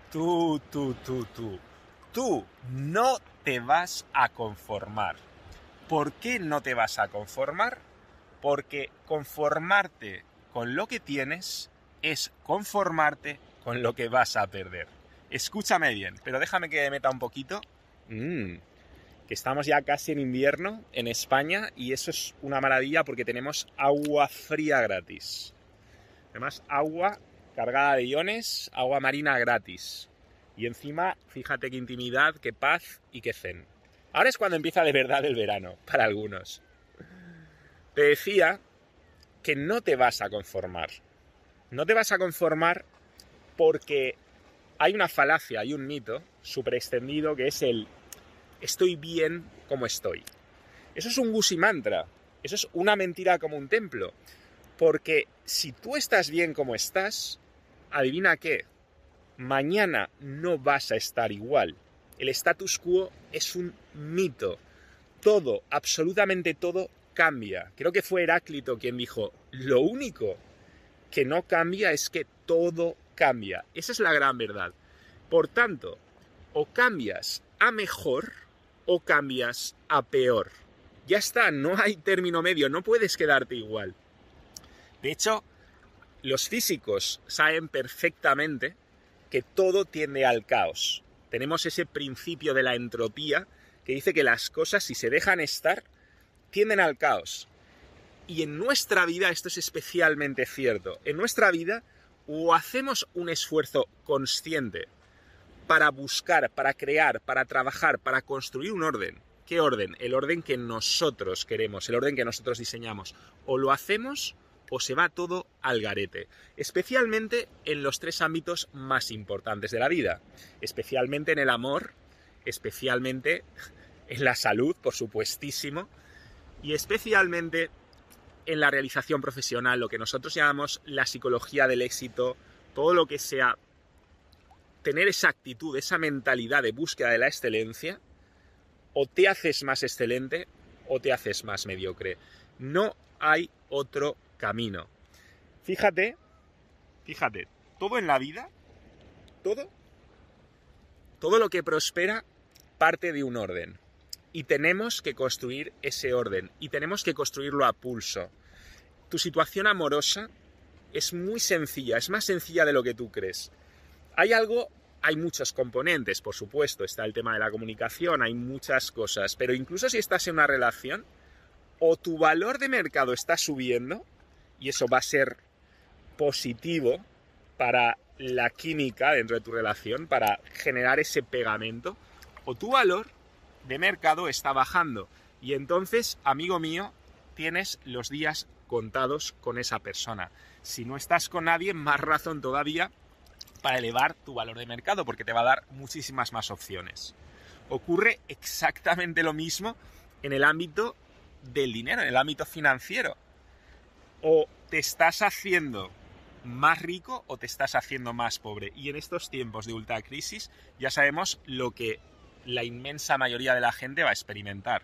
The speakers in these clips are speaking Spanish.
Tú no te vas a conformar. ¿Por qué no te vas a conformar? Porque conformarte con lo que tienes es conformarte con lo que vas a perder. Escúchame bien, pero déjame que me meta un poquito. Que estamos ya casi en invierno en España y eso es una maravilla porque tenemos agua fría gratis. Además, agua cargada de iones, agua marina gratis. Y encima, fíjate qué intimidad, qué paz y qué zen. Ahora es cuando empieza de verdad el verano, para algunos. Te decía que no te vas a conformar. No te vas a conformar porque hay una falacia, hay un mito súper extendido que es el estoy bien como estoy. Eso es un gusi mantra. Eso es una mentira como un templo. Porque si tú estás bien como estás, adivina qué, mañana no vas a estar igual. El status quo es un mito. Todo, absolutamente todo, cambia. Creo que fue Heráclito quien dijo, lo único que no cambia es que todo cambia. Esa es la gran verdad. Por tanto, o cambias a mejor o cambias a peor. Ya está, no hay término medio, no puedes quedarte igual. De hecho, los físicos saben perfectamente que todo tiende al caos. Tenemos ese principio de la entropía que dice que las cosas, si se dejan estar, tienden al caos. Y en nuestra vida esto es especialmente cierto. En nuestra vida o hacemos un esfuerzo consciente para buscar, para crear, para trabajar, para construir un orden. ¿Qué orden? El orden que nosotros queremos, el orden que nosotros diseñamos. O lo hacemos o se va todo al garete. Especialmente en los tres ámbitos más importantes de la vida. Especialmente en el amor, especialmente en la salud, por supuestísimo, y especialmente en la realización profesional, lo que nosotros llamamos la psicología del éxito, todo lo que sea tener esa actitud, esa mentalidad de búsqueda de la excelencia, o te haces más excelente o te haces más mediocre. No hay otro camino. Fíjate, todo en la vida, todo lo que prospera parte de un orden. Y tenemos que construir ese orden. Y tenemos que construirlo a pulso. Tu situación amorosa es muy sencilla, es más sencilla de lo que tú crees. Hay muchos componentes, por supuesto. Está el tema de la comunicación, hay muchas cosas. Pero incluso si estás en una relación, o tu valor de mercado está subiendo, y eso va a ser positivo para la química dentro de tu relación, para generar ese pegamento, o tu valor de mercado está bajando. Y entonces, amigo mío, tienes los días contados con esa persona. Si no estás con nadie, más razón todavía para elevar tu valor de mercado, porque te va a dar muchísimas más opciones. Ocurre exactamente lo mismo en el ámbito del dinero, en el ámbito financiero. O te estás haciendo más rico o te estás haciendo más pobre. Y en estos tiempos de ultracrisis ya sabemos lo que la inmensa mayoría de la gente va a experimentar.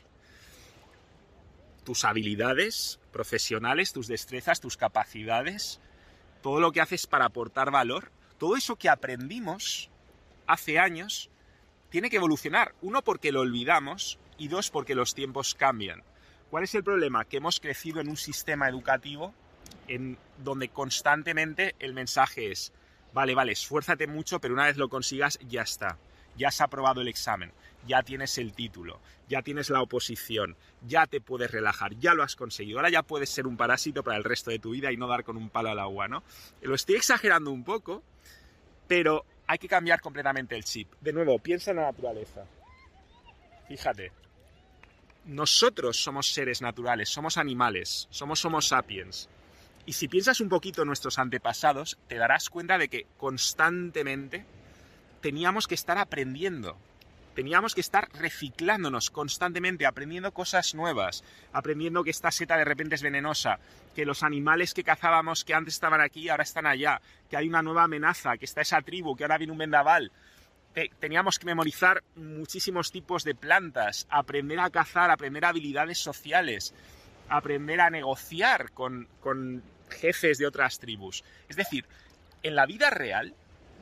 Tus habilidades profesionales, tus destrezas, tus capacidades, todo lo que haces para aportar valor, todo eso que aprendimos hace años, tiene que evolucionar. Uno, porque lo olvidamos, y dos, porque los tiempos cambian. ¿Cuál es el problema? Que hemos crecido en un sistema educativo en donde constantemente el mensaje es vale, esfuérzate mucho, pero una vez lo consigas, ya está. Ya has aprobado el examen, ya tienes el título, ya tienes la oposición, ya te puedes relajar, ya lo has conseguido. Ahora ya puedes ser un parásito para el resto de tu vida y no dar con un palo al agua, ¿no? Lo estoy exagerando un poco, pero hay que cambiar completamente el chip. De nuevo, piensa en la naturaleza. Fíjate, nosotros somos seres naturales, somos animales, somos Homo sapiens. Y si piensas un poquito en nuestros antepasados, te darás cuenta de que constantemente teníamos que estar aprendiendo. Teníamos que estar reciclándonos constantemente, aprendiendo cosas nuevas, aprendiendo que esta seta de repente es venenosa, que los animales que cazábamos que antes estaban aquí ahora están allá, que hay una nueva amenaza, que está esa tribu, que ahora viene un vendaval. Teníamos que memorizar muchísimos tipos de plantas, aprender a cazar, aprender habilidades sociales, aprender a negociar con jefes de otras tribus. Es decir, en la vida real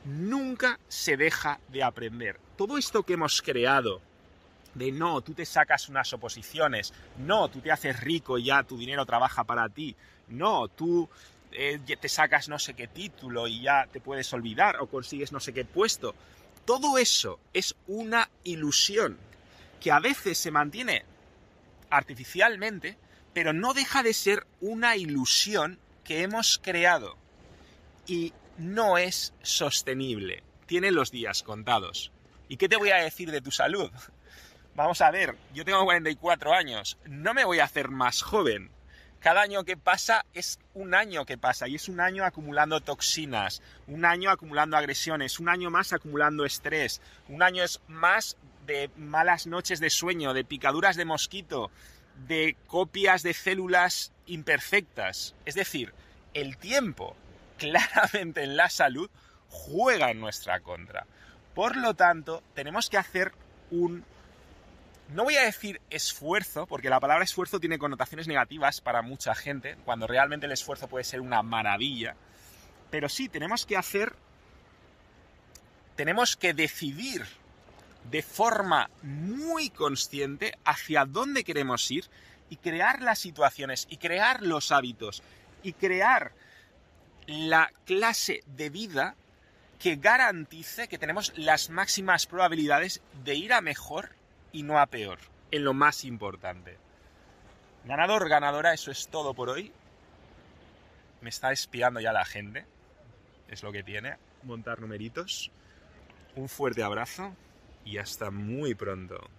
nunca se deja de aprender. Todo esto que hemos creado, de no, tú te sacas unas oposiciones, no, tú te haces rico y ya tu dinero trabaja para ti, no, tú te sacas no sé qué título y ya te puedes olvidar o consigues no sé qué puesto. Todo eso es una ilusión que a veces se mantiene artificialmente, pero no deja de ser una ilusión que hemos creado y no es sostenible. Tiene los días contados. ¿Y qué te voy a decir de tu salud? Vamos a ver, yo tengo 44 años, no me voy a hacer más joven. Cada año que pasa es un año que pasa y es un año acumulando toxinas, un año acumulando agresiones, un año más acumulando estrés, un año más de malas noches de sueño, de picaduras de mosquito, de copias de células imperfectas. Es decir, el tiempo claramente en la salud juega en nuestra contra. Por lo tanto, tenemos que hacer no voy a decir esfuerzo, porque la palabra esfuerzo tiene connotaciones negativas para mucha gente, cuando realmente el esfuerzo puede ser una maravilla. Pero sí, tenemos que decidir de forma muy consciente hacia dónde queremos ir y crear las situaciones, y crear los hábitos, y crear la clase de vida que garantice que tenemos las máximas probabilidades de ir a mejor y no a peor, en lo más importante. Ganador, ganadora, eso es todo por hoy. Me está espiando ya la gente. Es lo que tiene, montar numeritos. Un fuerte abrazo y hasta muy pronto.